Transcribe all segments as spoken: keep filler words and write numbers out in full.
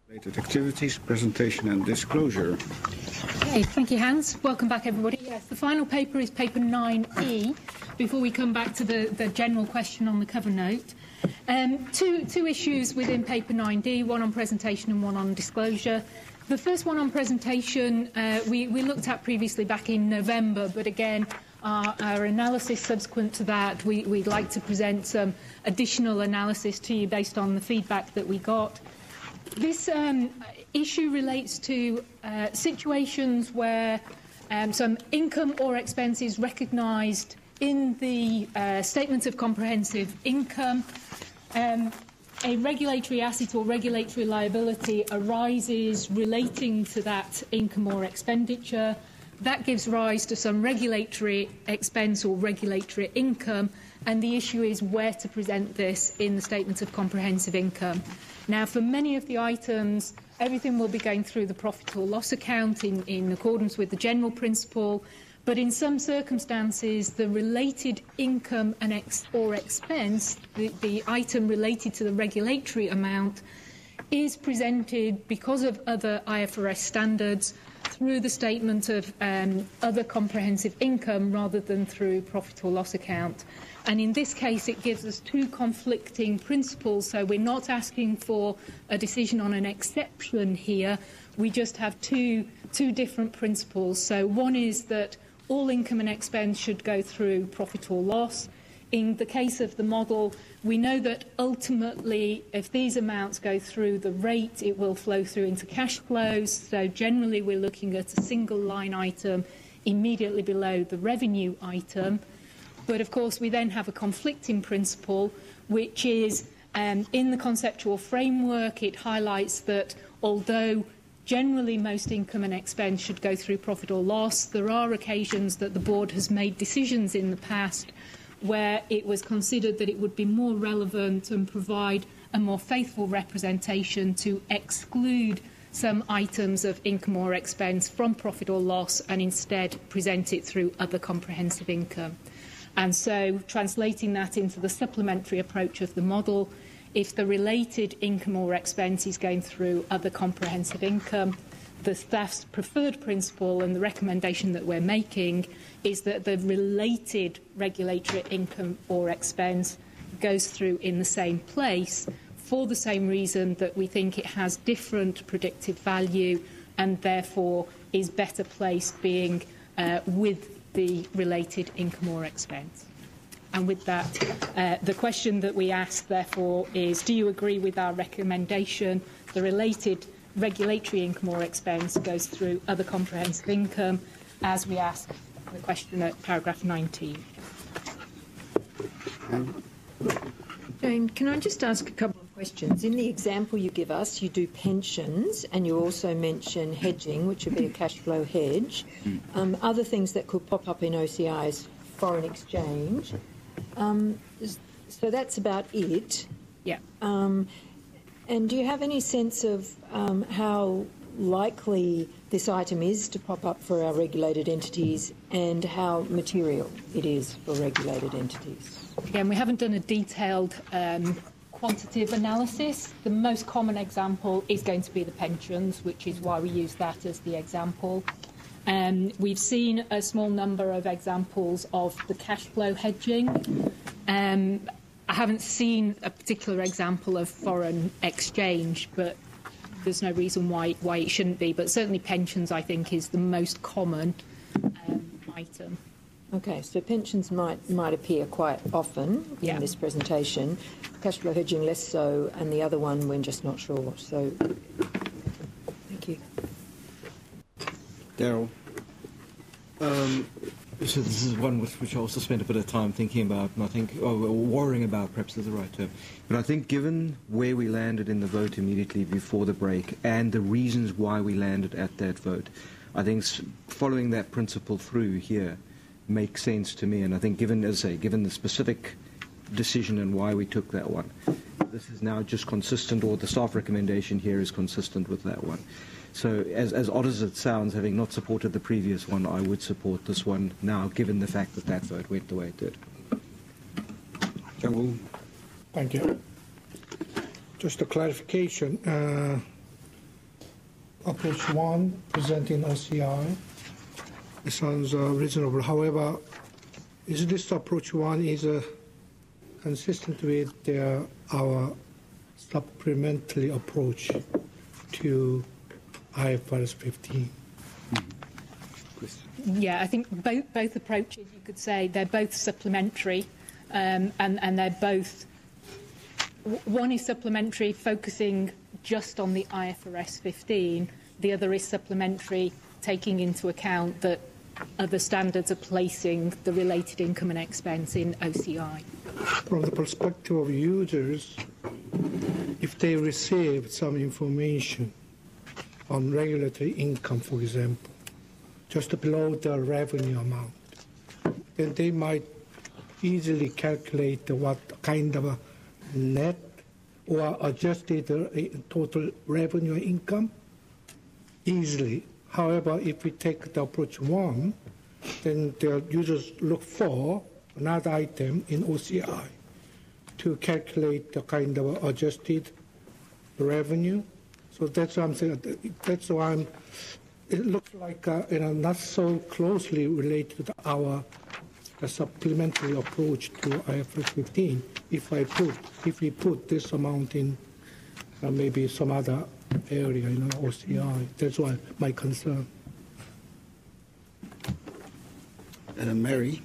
Related activities, presentation and disclosure. Okay, thank you, Hans. Welcome back, everybody. Yes, the final paper is paper nine E, before we come back to the, the general question on the cover note. Um, two, two issues within paper nine D, one on presentation and one on disclosure. The first one on presentation, uh, we, we looked at previously back in November, but again, our, our analysis subsequent to that, we, we'd like to present some additional analysis to you based on the feedback that we got. This um, issue relates to uh, situations where um, some income or expense is recognised in the uh, Statement of Comprehensive Income. Um, a regulatory asset or regulatory liability arises relating to that income or expenditure. That gives rise to some regulatory expense or regulatory income, and the issue is where to present this in the Statement of Comprehensive Income. Now, for many of the items, everything will be going through the profit or loss account in, in accordance with the general principle, but in some circumstances, the related income and ex or expense, the, the item related to the regulatory amount, is presented because of other I F R S standards through the statement of um, other comprehensive income rather than through profit or loss account. And in this case, it gives us two conflicting principles, so we're not asking for a decision on an exception here. We just have two, two different principles. So one is that all income and expense should go through profit or loss. In the case of the model, we know that ultimately, if these amounts go through the rate, it will flow through into cash flows. So generally, we're looking at a single line item immediately below the revenue item. But of course, we then have a conflicting principle, which is um, in the conceptual framework, it highlights that although generally most income and expense should go through profit or loss, there are occasions that the board has made decisions in the past where it was considered that it would be more relevant and provide a more faithful representation to exclude some items of income or expense from profit or loss and instead present it through other comprehensive income. And so, translating that into the supplementary approach of the model, if the related income or expense is going through other comprehensive income, the staff's preferred principle and the recommendation that we're making is that the related regulatory income or expense goes through in the same place for the same reason that we think it has different predictive value and therefore is better placed being uh, with the related income or expense. And with that, uh, the question that we ask, therefore, is do you agree with our recommendation? The related regulatory income or expense goes through other comprehensive income, as we ask the question at paragraph nineteen. Jane, can I just ask a couple of questions? In the example you give us, you do pensions and you also mention hedging, which would be a cash flow hedge. Um, other things that could pop up in O C I is foreign exchange. Um, so that's about it. Yeah. Um, and do you have any sense of um, how likely this item is to pop up for our regulated entities and how material it is for regulated entities? Again, we haven't done a detailed um, quantitative analysis. The most common example is going to be the pensions, which is why we use that as the example. Um, we've seen a small number of examples of the cash flow hedging. Um, I haven't seen a particular example of foreign exchange, but there's no reason why, why it shouldn't be. But certainly pensions, I think, is the most common um, item. Okay, so pensions might might appear quite often in yeah. this presentation. Cash flow hedging less so, and the other one we're just not sure. So, thank you. Daryl. Um, so this is one which, which I also spent a bit of time thinking about, and I think, oh, worrying about, perhaps is the right term. But I think given where we landed in the vote immediately before the break and the reasons why we landed at that vote, I think following that principle through here makes sense to me. And I think given, as I say, given the specific decision and why we took that one, this is now just consistent, or the staff recommendation here is consistent with that one. So as, as odd as it sounds, having not supported the previous one, I would support this one now, given the fact that that vote went the way it did. Thank you. Just a clarification. Uh, approach one, presenting O C I. It sounds uh, reasonable. However, is this approach one is uh, consistent with uh, our supplementary approach to I F R S fifteen? Yeah, I think both both approaches, you could say, they're both supplementary, um, and and they're both. One is supplementary, focusing just on the I F R S fifteen. The other is supplementary, taking into account that other standards are placing the related income and expense in O C I. From the perspective of users, if they receive some information on regulatory income, for example, just below the revenue amount, then they might easily calculate what kind of a net or adjusted uh, total revenue income easily. However, if we take the approach one, then the users look for another item in O C I to calculate the kind of adjusted revenue. So that's what I'm saying. That's why I'm, it looks like uh, you know, not so closely related to our uh, supplementary approach to I F R S fifteen. If I put, if we put this amount in uh, maybe some other area, you know, O C I, that's why my concern. Uh, Mary?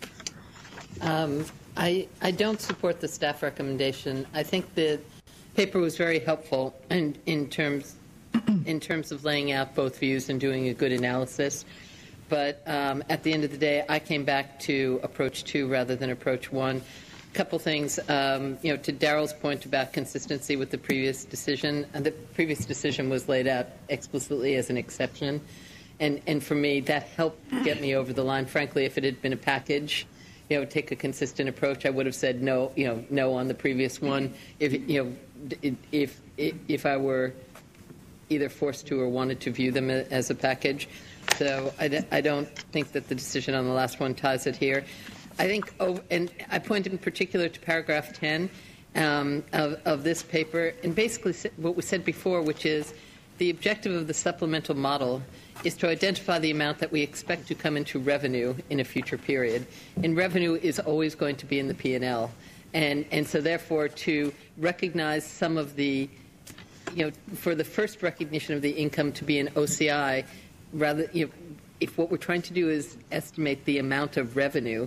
Um, I, I don't support the staff recommendation. I think the paper was very helpful in, in terms in terms of laying out both views and doing a good analysis. But um, at the end of the day, I came back to approach two rather than approach one. A couple things, um, you know, to Darrell's point about consistency with the previous decision. And the previous decision was laid out explicitly as an exception. And, and for me, that helped get me over the line. Frankly, if it had been a package, you know, take a consistent approach, I would have said no, you know, no on the previous one. If, you know, if, if, if I were either forced to or wanted to view them as a package. So I, I don't think that the decision on the last one ties it here. I think, oh, and I point in particular to paragraph ten um, of, of this paper, and basically what we said before, which is the objective of the supplemental model is to identify the amount that we expect to come into revenue in a future period. And revenue is always going to be in the P and L. And, and so therefore to recognize some of the, you know, for the first recognition of the income to be in O C I, rather, you know, if what we're trying to do is estimate the amount of revenue,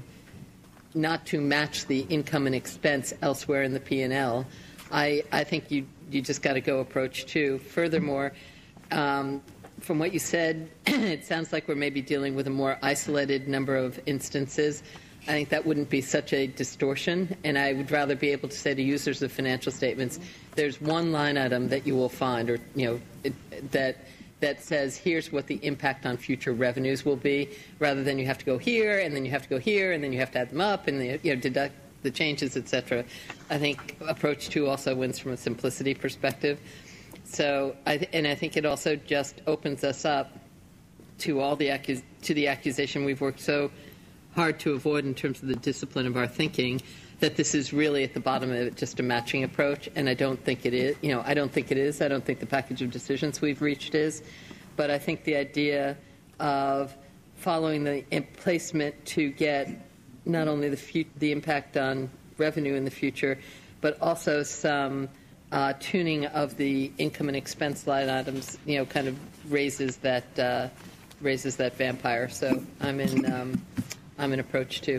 not to match the income and expense elsewhere in the P and L, I, I think you, you just got to go approach two. Furthermore, um, from what you said, it sounds like we're maybe dealing with a more isolated number of instances. I think that wouldn't be such a distortion, and I would rather be able to say to users of financial statements, there's one line item that you will find, or you know, it, that that says here's what the impact on future revenues will be, rather than you have to go here and then you have to go here and then you have to add them up and you know deduct the changes, et cetera. I think approach two also wins from a simplicity perspective. So, I th- and I think it also just opens us up to all the accus- to the accusation we've worked so hard to avoid in terms of the discipline of our thinking, that this is really at the bottom of it just a matching approach, and I don't think it is. You know, I don't think it is. I don't think the package of decisions we've reached is, but I think the idea of following the placement to get not only the fu- the impact on revenue in the future, but also some uh, tuning of the income and expense line items, you know, kind of raises that uh, raises that vampire. So I'm in. Um, I'm in approach two.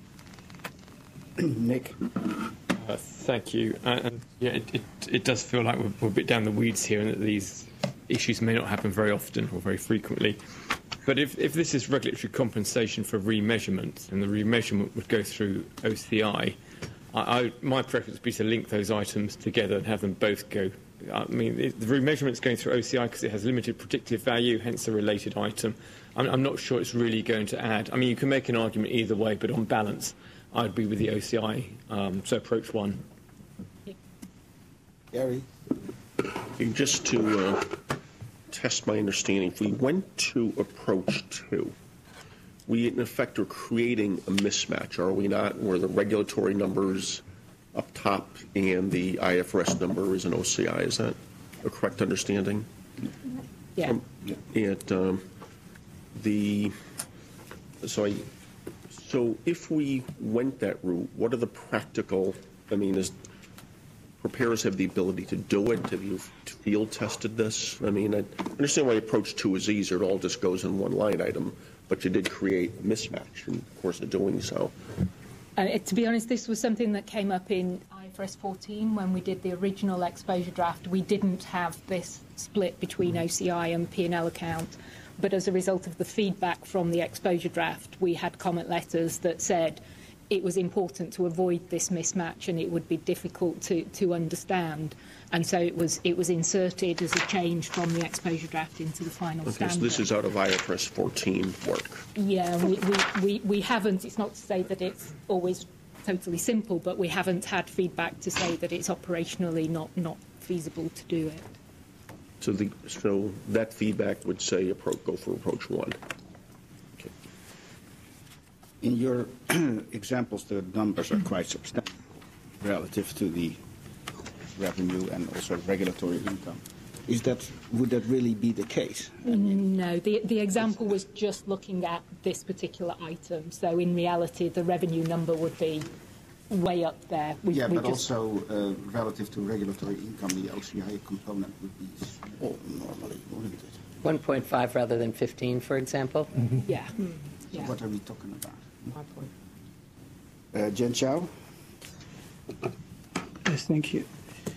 Nick? Uh, thank you. Uh, and yeah, it, it, it does feel like we're, we're a bit down the weeds here, and that these issues may not happen very often or very frequently. But if, if this is regulatory compensation for remeasurement, and the remeasurement would go through O C I, I, I, my preference would be to link those items together and have them both go. I mean, it, the remeasurement's going through O C I because it has limited predictive value, hence a related item. I'm, I'm not sure it's really going to add. I mean, you can make an argument either way, but on balance, I'd be with the O C I, um, so approach one. Gary? Just to uh, test my understanding, if we went to approach two, we in effect are creating a mismatch, are we not, where the regulatory numbers up top and the I F R S number is an O C I. Is that a correct understanding? Yeah. It, um, the, so I, so if we went that route, what are the practical, I mean, is preparers have the ability to do it? Have you field tested this? I mean, I understand why approach two is easier. It all just goes in one line item, but you did create a mismatch in the course of doing so. Uh, to be honest, this was something that came up in I F R S fourteen when we did the original exposure draft. We didn't have this split between O C I and P and L account, but as a result of the feedback from the exposure draft, we had comment letters that said it was important to avoid this mismatch and it would be difficult to, to understand. And so it was it was inserted as a change from the exposure draft into the final Okay, standard. so this is out of I F R S fourteen work. Yeah, we, we, we, we haven't, it's not to say that it's always totally simple, but we haven't had feedback to say that it's operationally not, not feasible to do it. So the so that feedback would say approach, go for approach one. Okay. In your examples, the numbers are quite substantial relative to the revenue and also regulatory income. Is that, would that really be the case? No, the, the example was just looking at this particular item. So in reality, the revenue number would be way up there. We, yeah, we but just, also uh, relative to regulatory income, the O C I component would be small normally, wouldn't it? one point five rather than fifteen, for example. yeah. So yeah. what are we talking about? Uh, Jen Chow? Yes, thank you.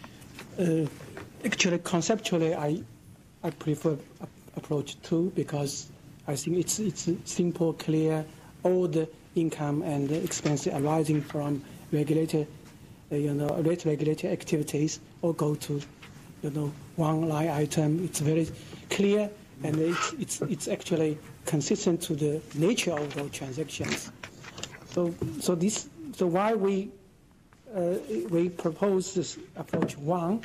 Uh, actually, conceptually, I I prefer a- approach two because I think it's it's simple, clear, all the income and the expenses arising from regulated, uh, you know, rate regulated activities all go to, you know, one line item. It's very clear and it's it's it's actually consistent to the nature of those transactions. So so this so why we uh, we propose this approach one.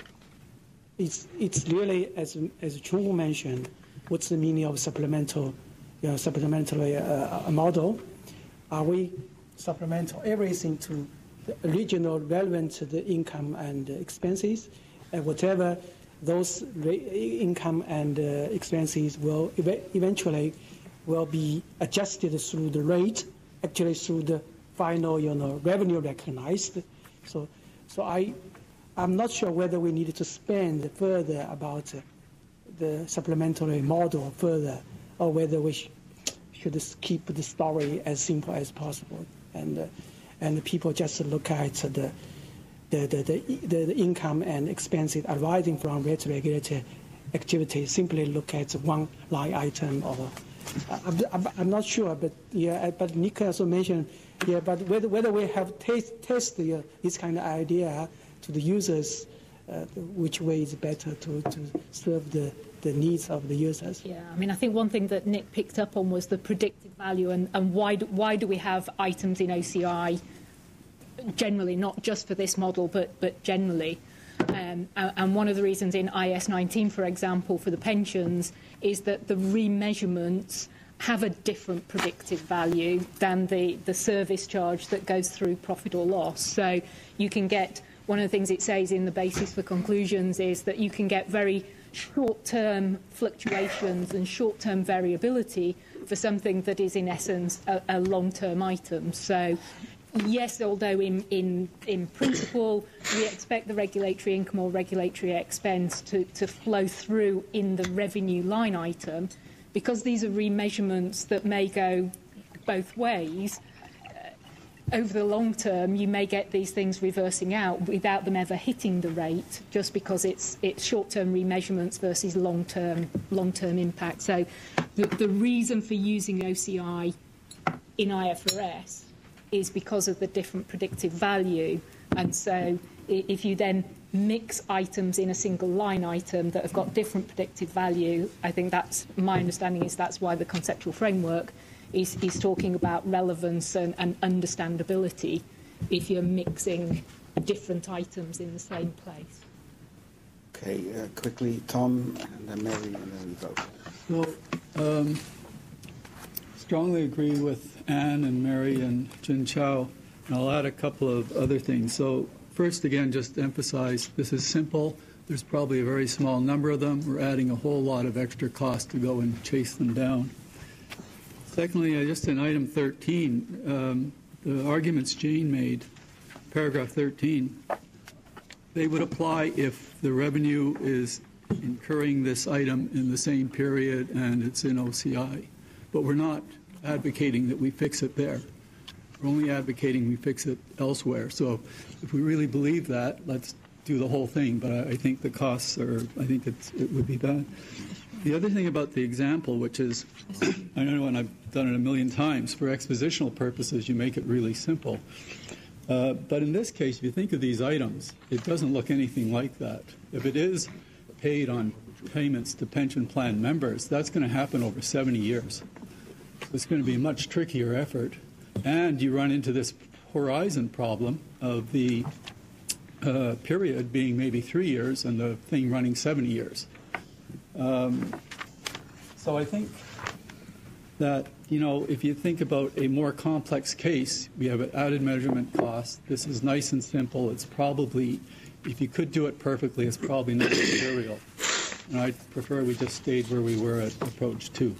It's, it's really, as, as Chung mentioned, what's the meaning of supplemental, you know, supplementary uh, model? Are we supplemental everything to the original relevant to the income and expenses, and whatever those income and uh, expenses will ev- eventually will be adjusted through the rate, actually through the final, you know, revenue recognized. So, so I. I'm not sure whether we need to spend further about uh, the supplementary model further, or whether we sh- should keep the story as simple as possible, and uh, and people just look at the the, the, the the the income and expenses arising from rate regulated activities. Simply look at one line item, or I'm, I'm, I'm not sure, but yeah, but Nick also mentioned, yeah, but whether whether we have test test uh, this kind of idea to the users, uh, which way is better to, to serve the, the needs of the users. Yeah, I mean, I think one thing that Nick picked up on was the predicted value and, and why, do, why do we have items in O C I generally, not just for this model, but, but generally. Um, and, and one of the reasons in I A S nineteen, for example, for the pensions, is that the remeasurements have a different predictive value than the, the service charge that goes through profit or loss. So you can get... One of the things it says in the basis for conclusions is that you can get very short-term fluctuations and short-term variability for something that is, in essence, a, a long-term item. So, yes, although in, in, in principle we expect the regulatory income or regulatory expense to, to flow through in the revenue line item, because these are remeasurements that may go both ways, over the long term, you may get these things reversing out without them ever hitting the rate, just because it's it's short-term remeasurements versus long-term long-term impact. So, the, the reason for using O C I in I F R S is because of the different predictive value, and so if you then mix items in a single line item that have got different predictive value, I think that's my understanding is that's why the conceptual framework is, is talking about relevance and, and understandability if you're mixing different items in the same place. Okay, uh, quickly, Tom, and then Mary, and then we vote. Well, um, strongly agree with Anne and Mary and Jin Chao, and I'll add a couple of other things. So first, again, just to emphasize, this is simple. there's probably a very small number of them. We're adding a whole lot of extra cost to go and chase them down. Secondly, uh, just in item thirteen, um, the arguments Jane made, paragraph thirteen, they would apply if the revenue is incurring this item in the same period and it's in O C I. But we're not advocating that we fix it there. We're only advocating we fix it elsewhere. So if we really believe that, let's do the whole thing. But I, I think the costs are, I think it's, it would be bad. The other thing about the example, which is, I know, and I've done it a million times, for expositional purposes, you make it really simple. Uh, but in this case, if you think of these items, it doesn't look anything like that. If it is paid on payments to pension plan members, that's going to happen over seventy years. It's going to be a much trickier effort. And you run into this horizon problem of the uh, period being maybe three years and the thing running seventy years. Um, so I think that, you know, if you think about a more complex case, we have an added measurement cost. This is nice and simple. It's probably, if you could do it perfectly, it's probably not material. And I'd prefer we just stayed where we were at approach two.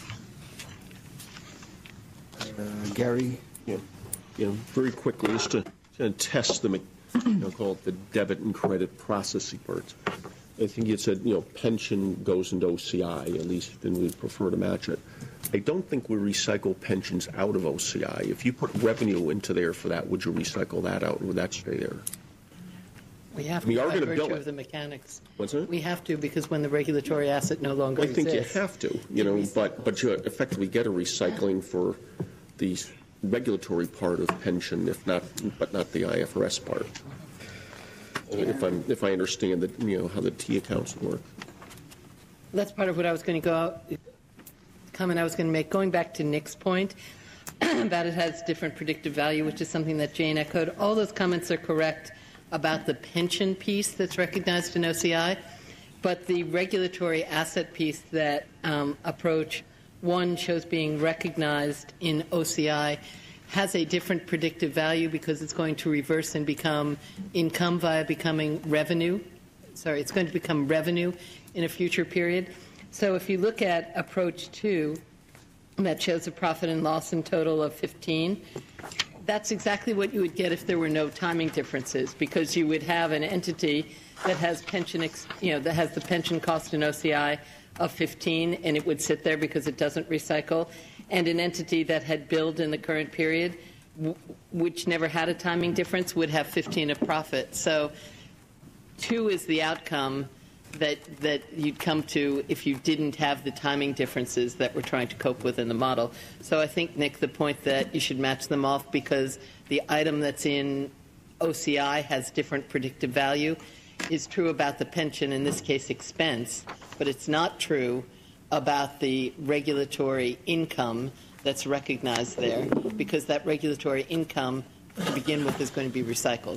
Uh, Gary? Yeah, you know, very quickly, just to, to test the, you know, call it the debit and credit processing parts. I think you said, you know, pension goes into O C I, at least then we'd prefer to match it. I don't think we recycle pensions out of O C I. If you put revenue into there for that, would you recycle that out, or would that stay there? We have We to are by gonna virtue bill it. of the mechanics. What's that? We have to, because when the regulatory asset no longer I think exists. you have to, you know, but, but you effectively get a recycling for the regulatory part of pension, if not, but not the I F R S part. I mean, if I'm, if I understand that, you know, how the T accounts work. That's part of what I was going to go, comment I was going to make. Going back to Nick's point about it has different predictive value, which is something that Jane echoed. All those comments are correct about the pension piece that's recognized in O C I, but the regulatory asset piece that um, approach one shows being recognized in O C I has a different predictive value because it's going to reverse and become income via becoming revenue. Sorry, it's going to become revenue in a future period. So if you look at approach two, that shows a profit and loss in total of fifteen, that's exactly what you would get if there were no timing differences, because you would have an entity that has pension, ex, you know, that has the pension cost in O C I of fifteen, and it would sit there because it doesn't recycle, and an entity that had billed in the current period, w- which never had a timing difference, would have fifteen of profit. So two is the outcome that that you'd come to if you didn't have the timing differences that we're trying to cope with in the model. So I think, Nick, the point that you should match them off because the item that's in O C I has different predictive value is true about the pension, in this case expense, but it's not true about the regulatory income that's recognized there, because that regulatory income to begin with is going to be recycled.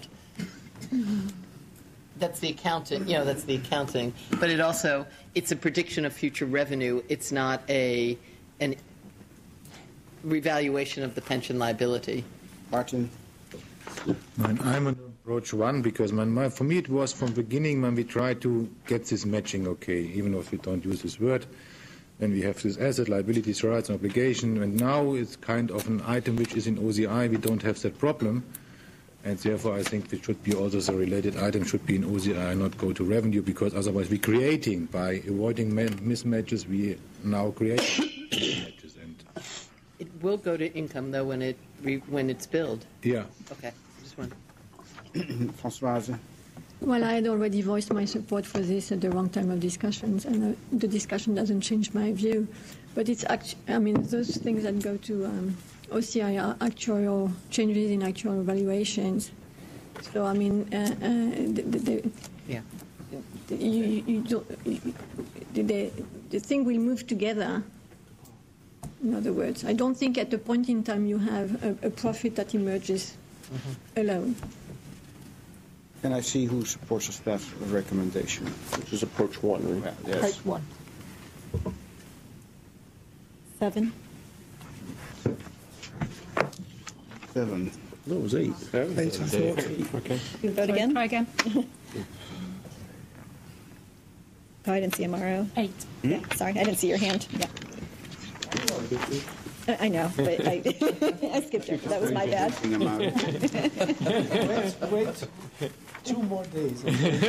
That's the accounting, you know, that's the accounting. But it also, it's a prediction of future revenue. It's not a an revaluation of the pension liability. Martin? Mine, I'm on approach one because my, my, for me it was from beginning when we try to get this matching okay, even if we don't use this word. When we have this asset, liabilities, rights, and obligation, and now it's kind of an item which is in O C I, we don't have that problem. And therefore, I think it should be also the related item should be in O C I, not go to revenue, because otherwise we're creating, by avoiding mismatches, we now create mismatches. And It will go to income, though, when it re, when it's billed. yeah. Okay, just one. Françoise? Well, I had already voiced my support for this at the wrong time of discussions, and uh, the discussion doesn't change my view. But it's actually, I mean, those things that go to um, O C I are actuarial changes in actual valuations. So, I mean, uh, uh, the, the, the, Yeah. the, you, you don't, you, the, the, the thing will move together. In other words, I don't think at the point in time you have a, a profit that emerges mm-hmm. alone. And I see who supports the staff recommendation. Which is approach one, right? Yes. Part one. Seven. Seven. No, it was eight. Eight and four. Okay. You vote again? Try again. Oh, I didn't see a Mauro. Eight. Yeah, sorry, I didn't see your hand. Yeah. I I know, but I, I skipped it. That was my bad. Wait, wait. Two more days.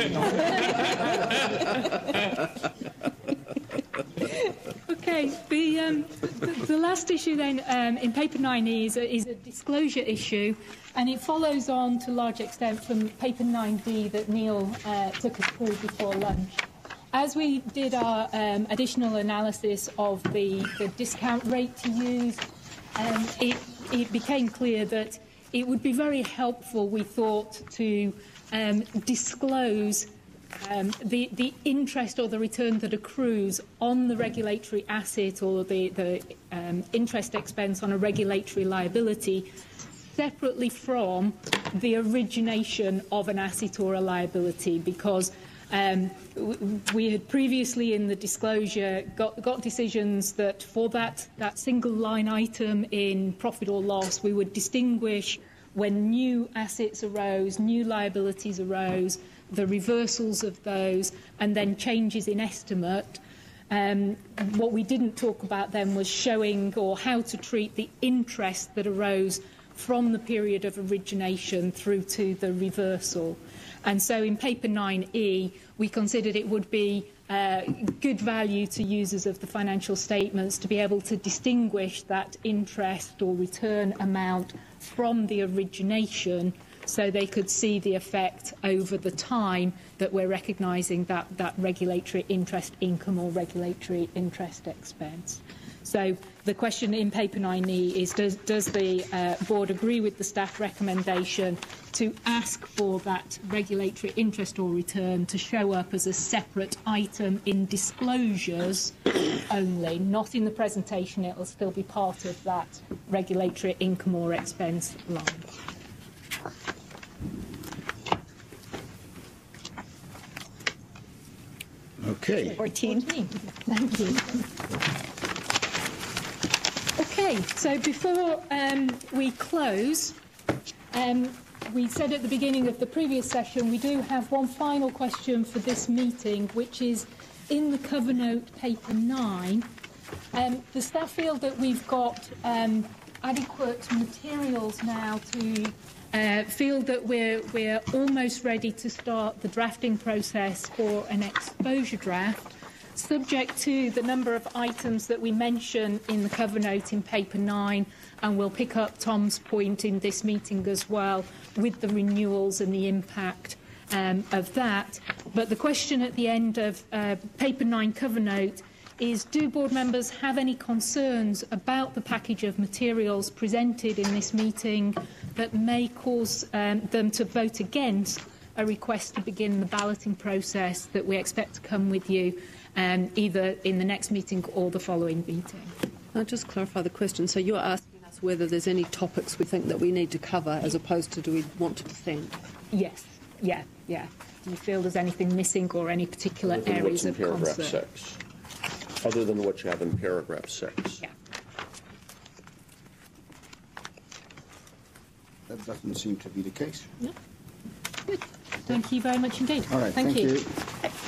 Okay, the, um, the, the last issue then um, in paper nine E is a, is a disclosure issue, and it follows on to a large extent from paper nine D that Neil uh, took us through before lunch. As we did our um, additional analysis of the, the discount rate to use, um, it, it became clear that it would be very helpful, we thought, to um, disclose um, the, the interest or the return that accrues on the regulatory asset or the, the um, interest expense on a regulatory liability separately from the origination of an asset or a liability, because Um, we had previously in the disclosure got, got decisions that for that, that single line item in profit or loss, we would distinguish when new assets arose, new liabilities arose, the reversals of those, and then changes in estimate. Um, what we didn't talk about then was showing or how to treat the interest that arose from the period of origination through to the reversal. And so in paper nine E, we considered it would be uh, good value to users of the financial statements to be able to distinguish that interest or return amount from the origination, so they could see the effect over the time that we're recognising that, that regulatory interest income or regulatory interest expense. So the question in paper nine E is, does, does the uh, board agree with the staff recommendation to ask for that regulatory interest or return to show up as a separate item in disclosures only, not in the presentation? It will still be part of that regulatory income or expense line. Okay. fourteen. Thank you. Okay, so before um, we close, um, we said at the beginning of the previous session we do have one final question for this meeting, which is in the cover note paper nine. Um, the staff feel that we've got um, adequate materials now to uh, feel that we're, we're almost ready to start the drafting process for an exposure draft, subject to the number of items that we mention in the cover note in paper nine, and we'll pick up Tom's point in this meeting as well with the renewals and the impact um, of that. But the question at the end of uh, paper nine cover note is, do board members have any concerns about the package of materials presented in this meeting that may cause um, them to vote against a request to begin the balloting process that we expect to come with you Um, either in the next meeting or the following meeting? I'll just clarify the question. So you're asking us whether there's any topics we think that we need to cover, as opposed to do we want to present? Yes. Yeah. Yeah. Do you feel there's anything missing or any particular Other than areas what's in of paragraph concern? six. Other than what you have in paragraph six. Yeah. That doesn't seem to be the case. No. Good. Thank you very much indeed. All right. Thank, thank you. you.